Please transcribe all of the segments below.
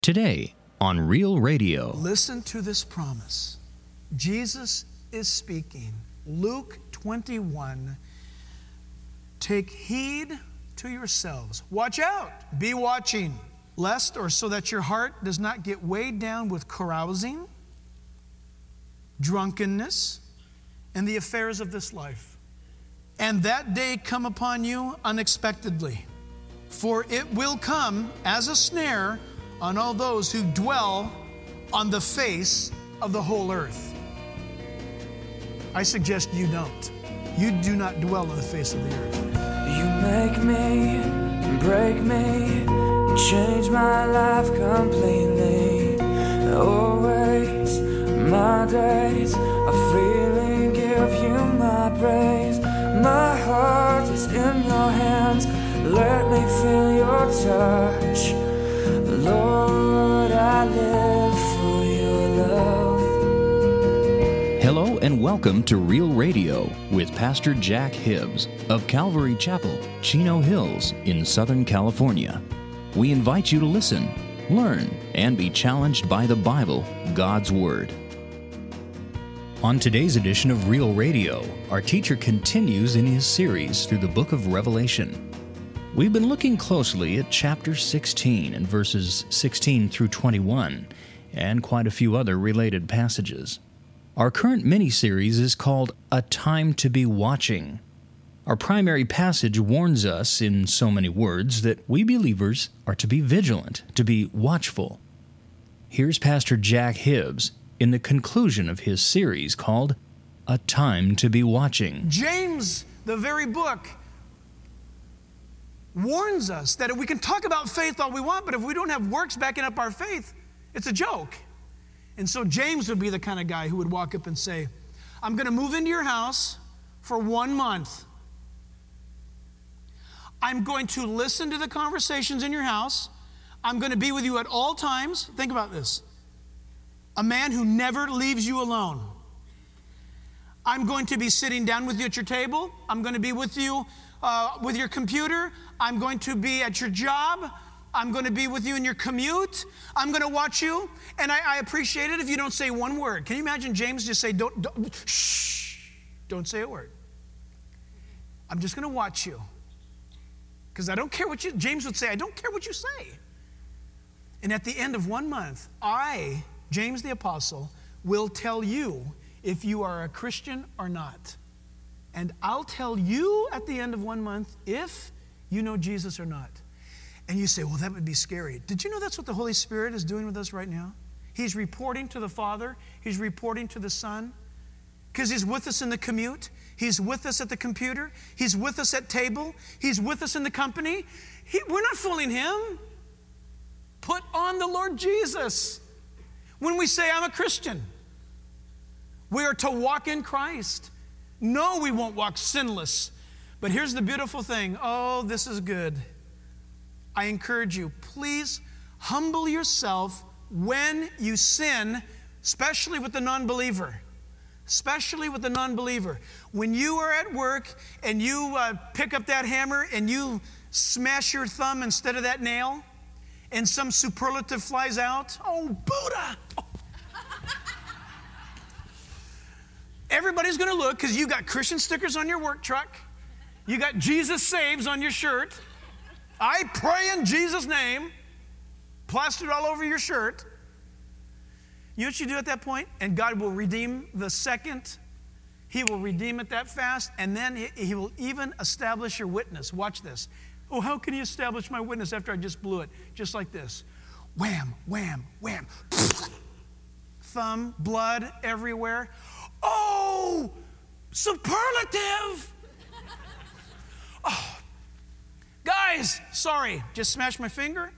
Today on Real Radio. Listen to this promise. Jesus is speaking. Luke 21. Take heed to yourselves. Watch out. Be watching, lest or so that your heart does not get weighed down with carousing, drunkenness, and the affairs of this life. And that day come upon you unexpectedly. For it will come as a snare on all those who dwell on the face of the whole earth. I suggest you don't. You do not dwell on the face of the earth. You make me, break me, change my life completely. Always, my days are freely give you my praise. My heart is in your hands. Let me feel your touch. Lord, I live for your love. Hello and welcome to Real Radio with Pastor Jack Hibbs of Calvary Chapel, Chino Hills in Southern California. We invite you to listen, learn, and be challenged by the Bible, God's Word. On today's edition of Real Radio, our teacher continues in his series through the book of Revelation. We've been looking closely at chapter 16 and verses 16 through 21, and quite a few other related passages. Our current mini-series is called A Time to Be Watching. Our primary passage warns us in so many words that we believers are to be vigilant, to be watchful. Here's Pastor Jack Hibbs in the conclusion of his series called A Time to Be Watching. James, the very book, warns us that we can talk about faith all we want, but if we don't have works backing up our faith, it's a joke. And so James would be the kind of guy who would walk up and say, I'm going to move into your house for 1 month. I'm going to listen to the conversations in your house. I'm going to be with you at all times. Think about this. A man who never leaves you alone. I'm going to be sitting down with you at your table. I'm going to be with you with your computer. I'm going to be at your job. I'm going to be with you in your commute. I'm going to watch you. And I appreciate it if you don't say one word. Can you imagine James just say, don't say a word. I'm just going to watch you. Because I don't care what you, James would say, I don't care what you say. And at the end of 1 month, I, James the Apostle, will tell you if you are a Christian or not. And I'll tell you at the end of 1 month if you know Jesus or not. And you say, well, that would be scary. Did you know that's what the Holy Spirit is doing with us right now? He's reporting to the Father. He's reporting to the Son. Because He's with us in the commute. He's with us at the computer. He's with us at table. He's with us in the company. We're not fooling Him. Put on the Lord Jesus. When we say, I'm a Christian, we are to walk in Christ. No, we won't walk sinless. But here's the beautiful thing. Oh, this is good. I encourage you, please humble yourself when you sin, especially with the non-believer. Especially with the non-believer. When you are at work and you pick up that hammer and you smash your thumb instead of that nail, and some superlative flies out, oh, Buddha! Oh. Everybody's going to look because you got Christian stickers on your work truck. You got Jesus Saves on your shirt. I pray in Jesus' name. Plastered all over your shirt. You know what you do at that point? And God will redeem the second. He will redeem it that fast. And then He will even establish your witness. Watch this. Oh, how can He establish my witness after I just blew it? Just like this. Wham, wham, wham. Thumb, blood everywhere. Oh, superlative. Oh, guys, sorry, just smashed my finger.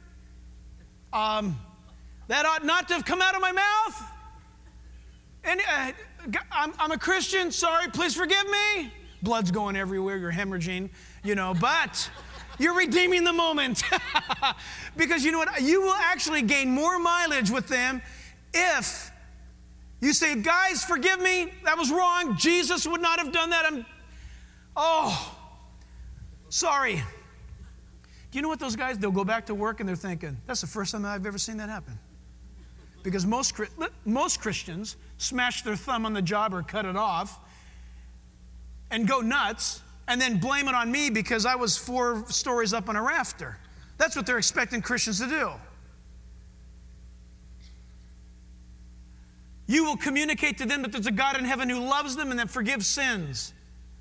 That ought not to have come out of my mouth. And I'm a Christian, sorry, please forgive me. Blood's going everywhere, you're hemorrhaging, but you're redeeming the moment. Because you know what? You will actually gain more mileage with them if you say, guys, forgive me, that was wrong. Jesus would not have done that. Sorry. Do you know what those guys, they'll go back to work and they're thinking, that's the first time I've ever seen that happen. Because most Christians smash their thumb on the job or cut it off and go nuts and then blame it on me because I was 4 stories up on a rafter. That's what they're expecting Christians to do. You will communicate to them that there's a God in heaven who loves them and that forgives sins.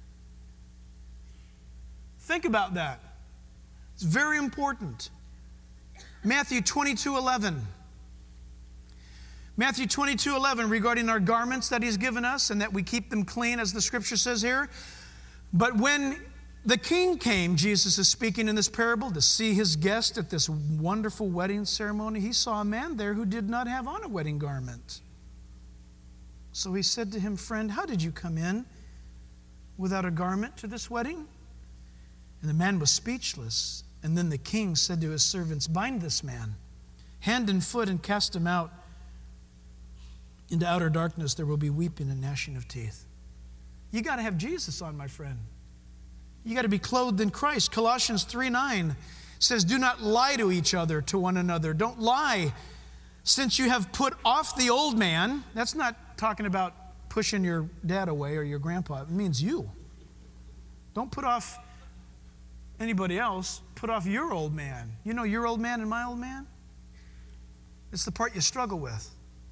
Think about that. It's very important. Matthew 22:11. Matthew 22:11, regarding our garments that he's given us and that we keep them clean, as the scripture says here. But when the king came, Jesus is speaking in this parable, to see his guest at this wonderful wedding ceremony, he saw a man there who did not have on a wedding garment. So he said to him, friend, how did you come in without a garment to this wedding? And the man was speechless. And then the king said to his servants, bind this man, hand and foot, and cast him out into outer darkness. There will be weeping and gnashing of teeth. You got to have Jesus on, my friend. You got to be clothed in Christ. Colossians 3:9 says, do not lie to each other, to one another. Don't lie, since you have put off the old man. That's not talking about pushing your dad away or your grandpa. It means you. Don't put off anybody else. Put off your old man. You know your old man and my old man? It's the part you struggle with.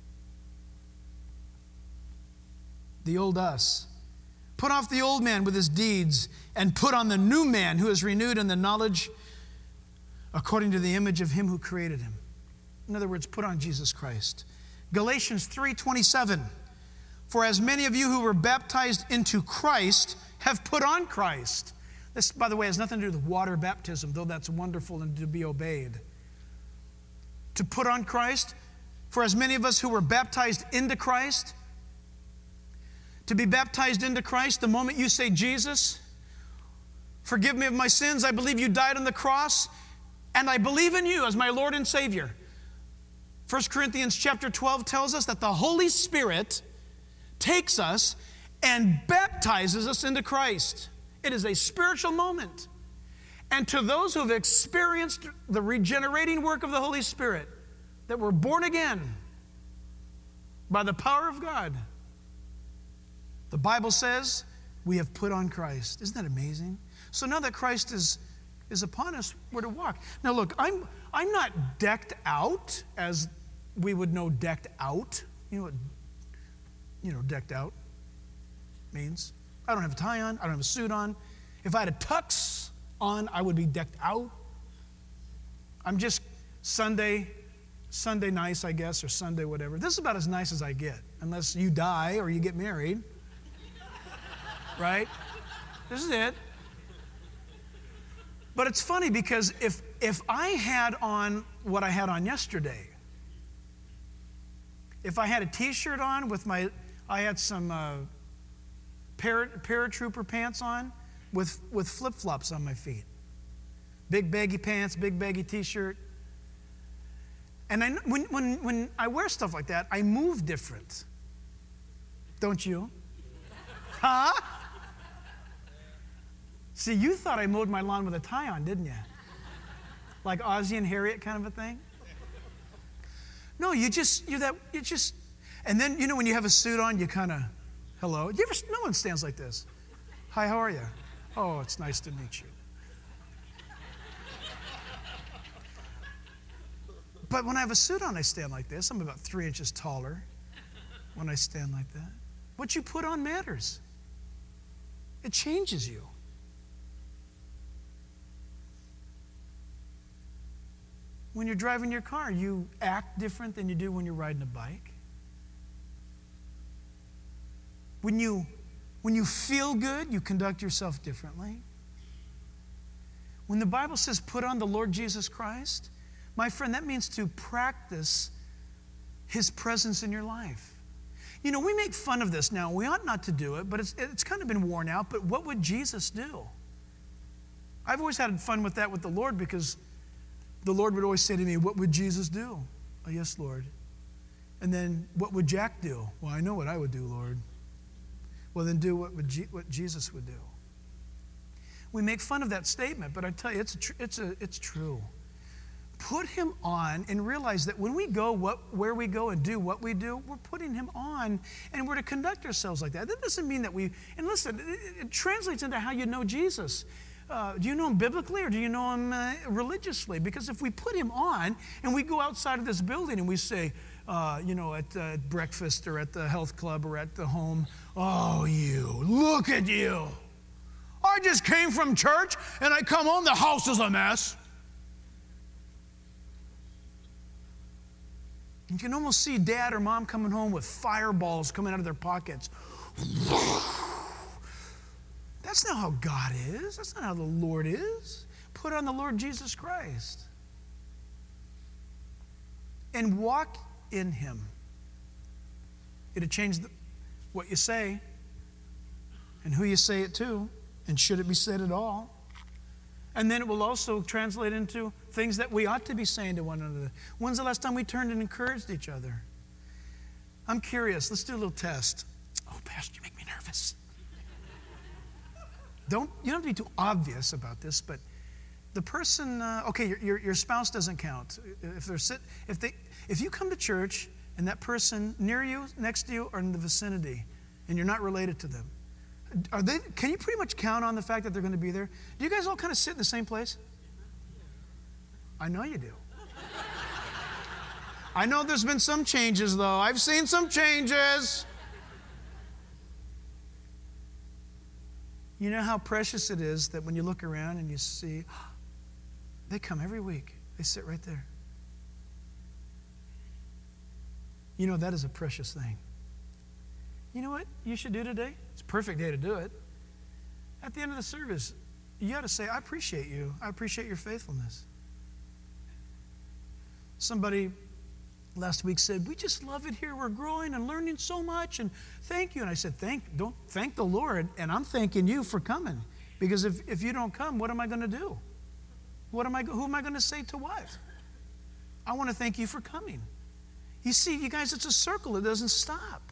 The old us. Put off the old man with his deeds and put on the new man who is renewed in the knowledge according to the image of him who created him. In other words, put on Jesus Christ. Galatians 3:27. For as many of you who were baptized into Christ have put on Christ. This, by the way, has nothing to do with water baptism, though that's wonderful and to be obeyed. To put on Christ, for as many of us who were baptized into Christ, to be baptized into Christ, the moment you say, Jesus, forgive me of my sins, I believe you died on the cross, and I believe in you as my Lord and Savior. 1 Corinthians chapter 12 tells us that the Holy Spirit takes us and baptizes us into Christ. It is a spiritual moment. And to those who have experienced the regenerating work of the Holy Spirit, that were born again by the power of God, the Bible says we have put on Christ. Isn't that amazing? So now that Christ is upon us, we're to walk. Now look, I'm not decked out as we would know decked out. You know what decked out means? I don't have a tie on. I don't have a suit on. If I had a tux on, I would be decked out. I'm just Sunday nice, I guess, or Sunday whatever. This is about as nice as I get, unless you die or you get married. Right? This is it. But it's funny because if I had on what I had on yesterday, if I had a t-shirt on with I had some paratrooper pants on with flip-flops on my feet. Big baggy pants, big baggy t-shirt. And when I wear stuff like that, I move different. Don't you? Huh? See, you thought I mowed my lawn with a tie on, didn't you? Like Ozzie and Harriet kind of a thing? No, and then, when you have a suit on, you kind of, hello. No one stands like this. Hi, how are you? Oh, it's nice to meet you. But when I have a suit on, I stand like this. I'm about 3 inches taller when I stand like that. What you put on matters. It changes you. When you're driving your car, you act different than you do when you're riding a bike. When you feel good, you conduct yourself differently. When the Bible says put on the Lord Jesus Christ, my friend, that means to practice His presence in your life. We make fun of this now. We ought not to do it, but it's kind of been worn out. But what would Jesus do? I've always had fun with that with the Lord, because the Lord would always say to me, what would Jesus do? Oh, yes, Lord. And then, what would Jack do? Well, I know what I would do, Lord. Well, then do what Jesus would do. We make fun of that statement, but I tell you, it's true. Put him on and realize that when we go where we go and do what we do, we're putting him on, and we're to conduct ourselves like that. That doesn't mean that and listen, it translates into how you know Jesus. Do you know him biblically or do you know him religiously? Because if we put him on and we go outside of this building and we say, at breakfast or at the health club or at the home, oh, look at you. I just came from church and I come home, the house is a mess. You can almost see dad or mom coming home with fireballs coming out of their pockets. That's not how God is. That's not how the Lord is. Put on the Lord Jesus Christ and walk in him. It'll change what you say and who you say it to, and should it be said at all. And then it will also translate into things that we ought to be saying to one another. When's the last time we turned and encouraged each other? I'm curious. Let's do a little test. Oh, Pastor, you make me nervous. You don't have to be too obvious about this, but the person, your spouse doesn't count. If you come to church and that person near you, next to you, or in the vicinity, and you're not related to them, can you pretty much count on the fact that they're going to be there? Do you guys all kind of sit in the same place? I know you do. I know there's been some changes, though. I've seen some changes. You know how precious it is that when you look around and you see, they come every week. They sit right there. You know, that is a precious thing. You know what you should do today? It's a perfect day to do it. At the end of the service, you got to say, I appreciate you. I appreciate your faithfulness. Somebody last week said, we just love it here. We're growing and learning so much, and thank you. And I said, don't thank the Lord, and I'm thanking you for coming. Because if you don't come, what am I going to do? Who am I going to say to what? I want to thank you for coming. You see, you guys, it's a circle. It doesn't stop.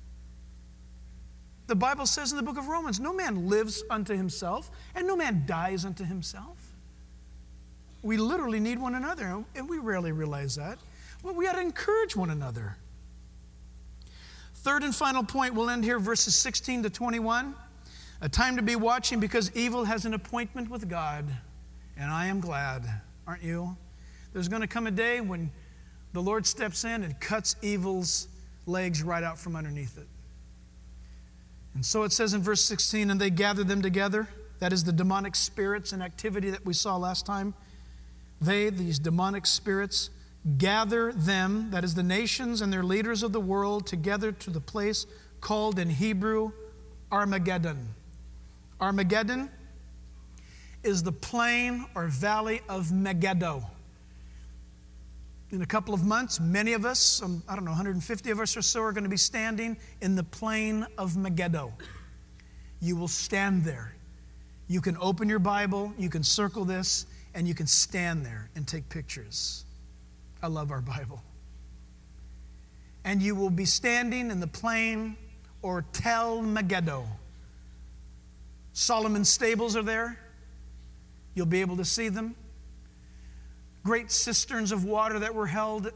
The Bible says in the book of Romans, no man lives unto himself, and no man dies unto himself. We literally need one another, and we rarely realize that. Well, we ought to encourage one another. Third and final point, we'll end here, verses 16 to 21. A time to be watching because evil has an appointment with God, and I am glad, aren't you? There's going to come a day when the Lord steps in and cuts evil's legs right out from underneath it. And so it says in verse 16, and they gathered them together. That is the demonic spirits and activity that we saw last time. These demonic spirits, gather them, that is the nations and their leaders of the world, together to the place called in Hebrew Armageddon. Armageddon is the plain or valley of Megiddo. In a couple of months, many of us, 150 of us or so, are going to be standing in the plain of Megiddo. You will stand there. You can open your Bible, you can circle this, and you can stand there and take pictures. I love our Bible. And you will be standing in the plain or Tel Megiddo. Solomon's stables are there. You'll be able to see them. Great cisterns of water that were held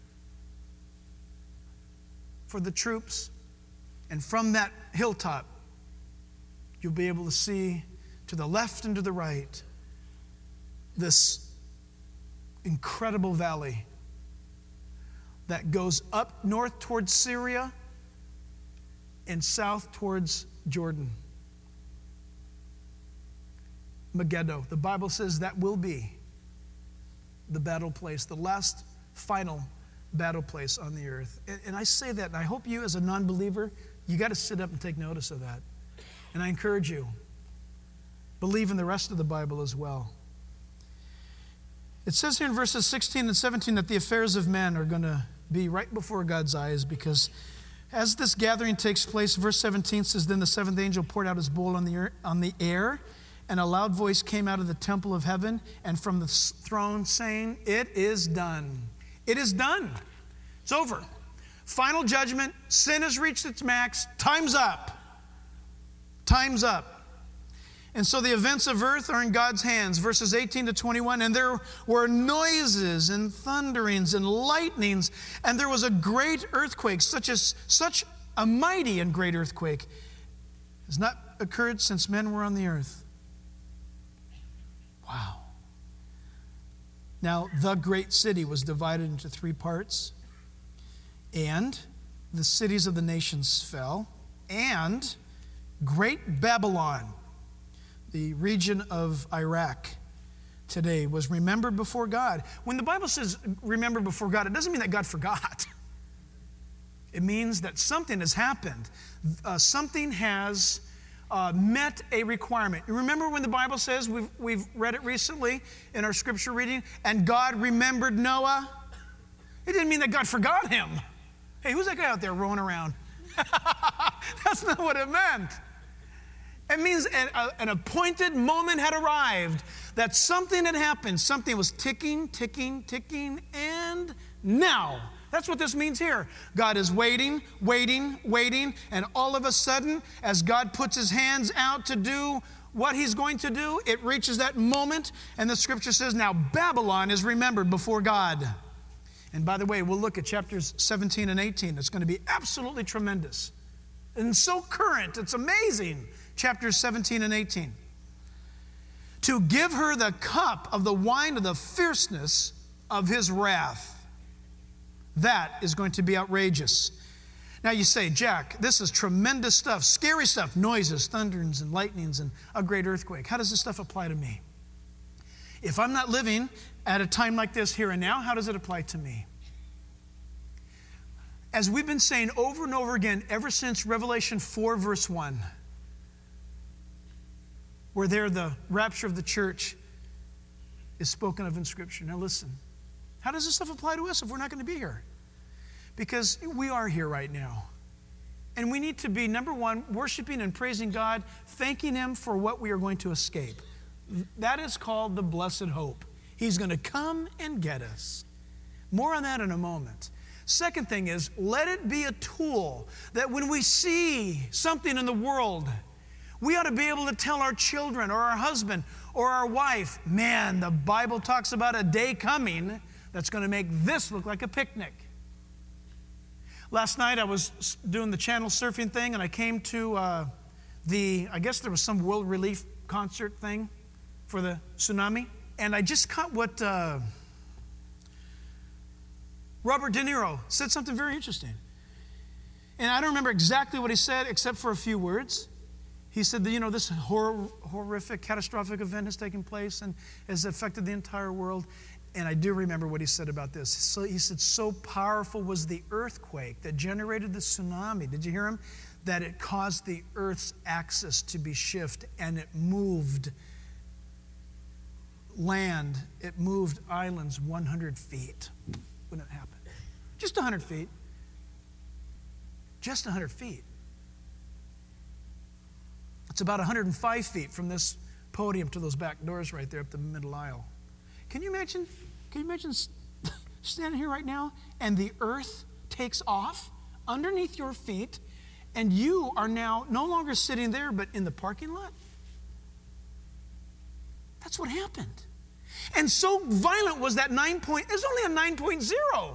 for the troops. And from that hilltop, you'll be able to see to the left and to the right this incredible valley that goes up north towards Syria and south towards Jordan. Megiddo. The Bible says that will be the battle place, the last final battle place on the earth. And I say that, and I hope you as a non-believer, you got to sit up and take notice of that. And I encourage you, believe in the rest of the Bible as well. It says here in verses 16 and 17 that the affairs of men are going to be right before God's eyes, because as this gathering takes place, verse 17 says, then the seventh angel poured out his bowl on the air, and a loud voice came out of the temple of heaven and from the throne saying, it is done. It is done. It's over. Final judgment. Sin has reached its max. Time's up. Time's up. And so the events of earth are in God's hands, verses 18 to 21. And there were noises and thunderings and lightnings, and there was a great earthquake, such a mighty and great earthquake has not occurred since men were on the earth. Wow. Now, the great city was divided into 3 parts, and the cities of the nations fell, and great Babylon, the region of Iraq today, was remembered before God. When the Bible says remembered before God, it doesn't mean that God forgot. It means that something has happened. Something has met a requirement. You remember when the Bible says, we've read it recently in our scripture reading, and God remembered Noah? It didn't mean that God forgot him. Hey, who's that guy out there rowing around? That's not what it meant. It means an appointed moment had arrived, that something had happened. Something was ticking, ticking, ticking, and now. That's what this means here. God is waiting, waiting, waiting, and all of a sudden, as God puts his hands out to do what he's going to do, it reaches that moment, and the scripture says, now Babylon is remembered before God. And by the way, we'll look at chapters 17 and 18. It's going to be absolutely tremendous and so current. It's amazing. Chapters 17 and 18. To give her the cup of the wine of the fierceness of his wrath. That is going to be outrageous. Now you say, Jack, this is tremendous stuff, scary stuff, noises, thunderings, and lightnings, and a great earthquake. How does this stuff apply to me? If I'm not living at a time like this here and now, how does it apply to me? As we've been saying over and over again, ever since Revelation 4, verse 1, where there the rapture of the church is spoken of in Scripture. Now listen, how does this stuff apply to us if we're not going to be here? Because we are here right now. And we need to be, number one, worshiping and praising God, thanking him for what we are going to escape. That is called the blessed hope. He's going to come and get us. More on that in a moment. Second thing is, let it be a tool that when we see something in the world, we ought to be able to tell our children or our husband or our wife, man, the Bible talks about a day coming that's going to make this look like a picnic. Last night I was doing the channel surfing thing, and I came to I guess there was some world relief concert thing for the tsunami. And I just caught what Robert De Niro said, something very interesting. And I don't remember exactly what he said except for a few words. He said that, this horrific, catastrophic event has taken place and has affected the entire world. And I do remember what he said about this. So he said, so powerful was the earthquake that generated the tsunami. Did you hear him? That it caused the earth's axis to be shifted, and it moved land. It moved islands 100 feet when it happened. Just 100 feet. Just 100 feet. It's about 105 feet from this podium to those back doors right there up the middle aisle. Can you imagine standing here right now and the earth takes off underneath your feet and you are now no longer sitting there but in the parking lot? That's what happened. And so violent was that it was only a 9.0.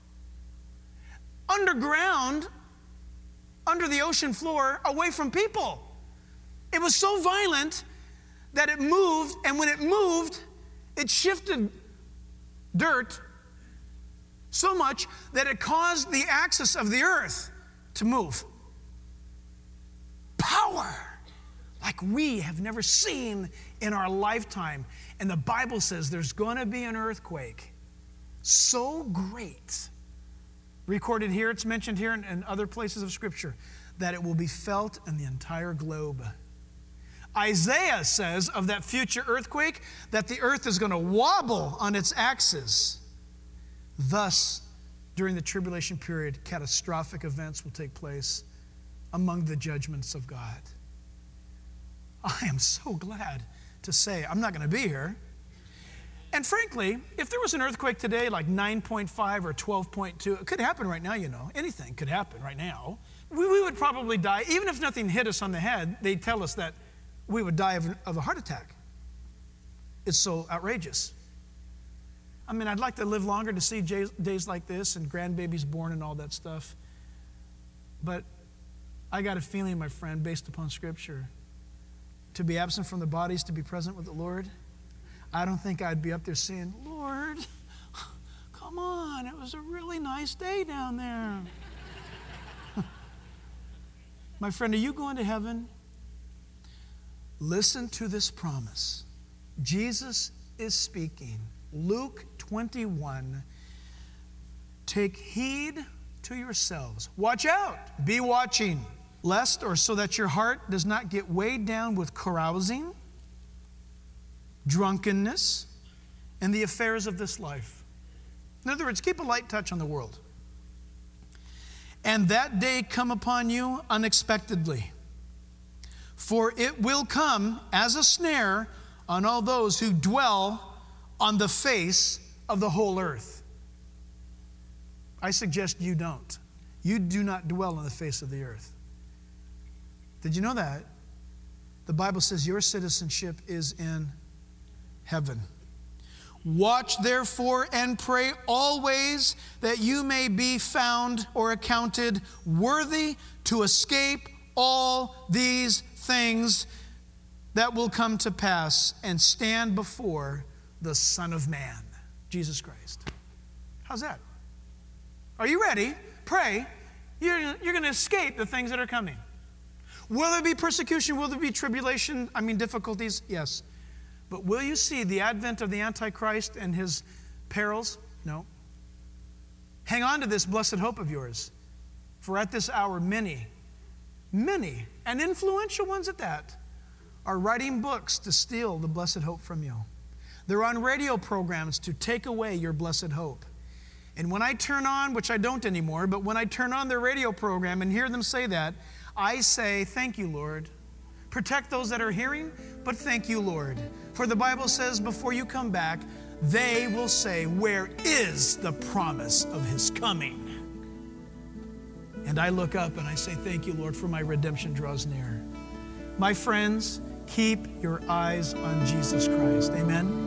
Underground, under the ocean floor, away from people. It was so violent that it moved, and when it moved, it shifted dirt so much that it caused the axis of the earth to move. Power like we have never seen in our lifetime. And the Bible says there's going to be an earthquake so great, recorded here, it's mentioned here in other places of Scripture, that it will be felt in the entire globe. Isaiah says of that future earthquake that the earth is going to wobble on its axis. Thus, during the tribulation period, catastrophic events will take place among the judgments of God. I am so glad to say I'm not going to be here. And frankly, if there was an earthquake today like 9.5 or 12.2, it could happen right now, Anything could happen right now. We would probably die. Even if nothing hit us on the head, they'd tell us that we would die of a heart attack. It's so outrageous. I mean, I'd like to live longer to see days like this and grandbabies born and all that stuff. But I got a feeling, my friend, based upon Scripture, to be absent from the body is to be present with the Lord. I don't think I'd be up there saying, Lord, come on, it was a really nice day down there. My friend, are you going to heaven? Listen to this promise. Jesus is speaking. Luke 21. Take heed to yourselves. Watch out. Be watching, lest or so that your heart does not get weighed down with carousing, drunkenness, and the affairs of this life. In other words, keep a light touch on the world. And that day come upon you unexpectedly. For it will come as a snare on all those who dwell on the face of the whole earth. I suggest you don't. You do not dwell on the face of the earth. Did you know that? The Bible says your citizenship is in heaven. Watch therefore and pray always that you may be found or accounted worthy to escape all these things that will come to pass and stand before the Son of Man, Jesus Christ. How's that? Are you ready? Pray. You're going to escape the things that are coming. Will there be persecution? Will there be tribulation? Difficulties? Yes. But will you see the advent of the Antichrist and his perils? No. Hang on to this blessed hope of yours. For at this hour, many, and influential ones at that, are writing books to steal the blessed hope from you. They're on radio programs to take away your blessed hope. And when I turn on, which I don't anymore, but when I turn on their radio program and hear them say that, I say, thank you, Lord. Protect those that are hearing, but thank you, Lord. For the Bible says, before you come back, they will say, where is the promise of his coming? And I look up and I say, thank you, Lord, for my redemption draws near. My friends, keep your eyes on Jesus Christ. Amen?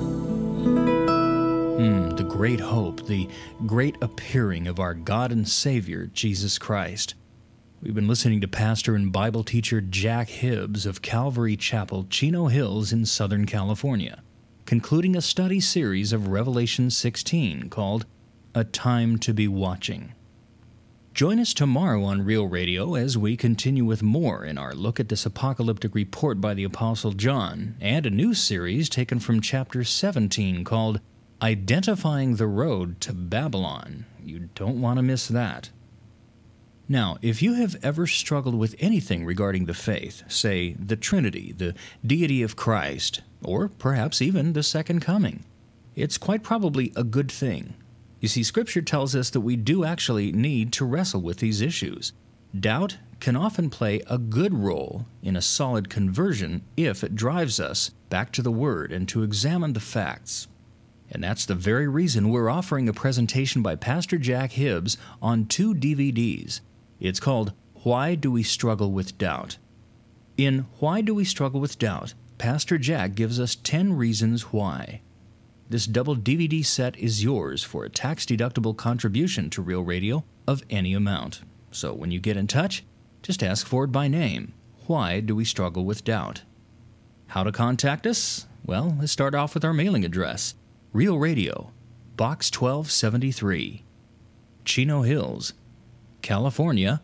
The great hope, the great appearing of our God and Savior, Jesus Christ. We've been listening to pastor and Bible teacher Jack Hibbs of Calvary Chapel, Chino Hills in Southern California, concluding a study series of Revelation 16 called A Time to Be Watching. Join us tomorrow on Real Radio as we continue with more in our look at this apocalyptic report by the Apostle John and a new series taken from chapter 17 called Identifying the Road to Babylon. You don't want to miss that. Now, if you have ever struggled with anything regarding the faith, say the Trinity, the deity of Christ, or perhaps even the second coming, it's quite probably a good thing. You see, Scripture tells us that we do actually need to wrestle with these issues. Doubt can often play a good role in a solid conversion if it drives us back to the Word and to examine the facts. And that's the very reason we're offering a presentation by Pastor Jack Hibbs on 2 DVDs. It's called Why Do We Struggle with Doubt? In Why Do We Struggle with Doubt, Pastor Jack gives us 10 reasons why. This double DVD set is yours for a tax-deductible contribution to Real Radio of any amount. So when you get in touch, just ask for it by name. Why Do We Struggle with Doubt? How to contact us? Well, let's start off with our mailing address. Real Radio, Box 1273, Chino Hills, California,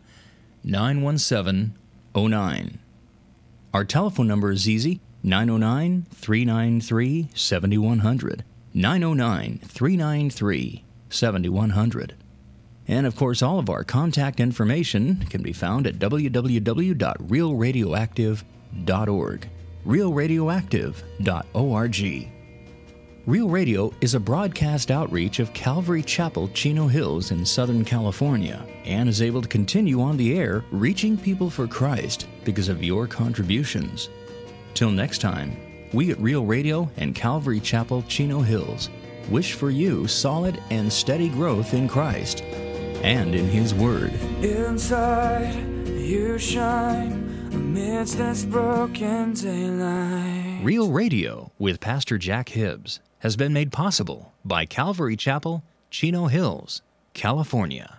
91709. Our telephone number is easy, 909-393-7100, 909-393-7100. And of course, all of our contact information can be found at www.realradioactive.org, realradioactive.org. Real Radio is a broadcast outreach of Calvary Chapel, Chino Hills in Southern California, and is able to continue on the air reaching people for Christ because of your contributions. Till next time, we at Real Radio and Calvary Chapel, Chino Hills wish for you solid and steady growth in Christ and in His Word. Inside you shine amidst this broken daylight. Real Radio with Pastor Jack Hibbs has been made possible by Calvary Chapel, Chino Hills, California.